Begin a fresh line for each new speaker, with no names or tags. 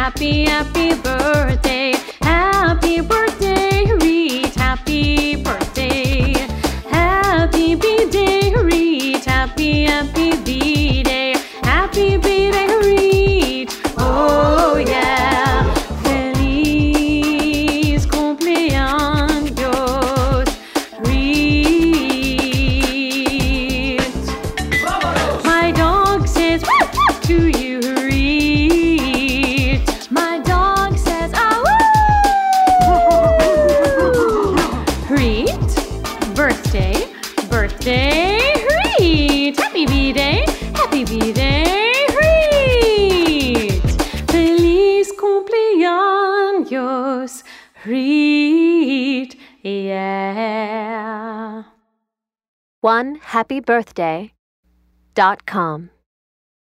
Happy, happy birthday. Happy birthday, Reed. Happy birthday. Happy B-Day, Reed. Happy, happy B-Day. Happy B-Day, Reed. Oh yeah. Feliz cumpleaños, Reed. My dog says to you, Reed. My dog says Reed, birthday, birthday, Reed. Happy B-Day, happy B-Day, Reed. Feliz cumpleaños, Reed. Yeah.
OneHappyBirthday.com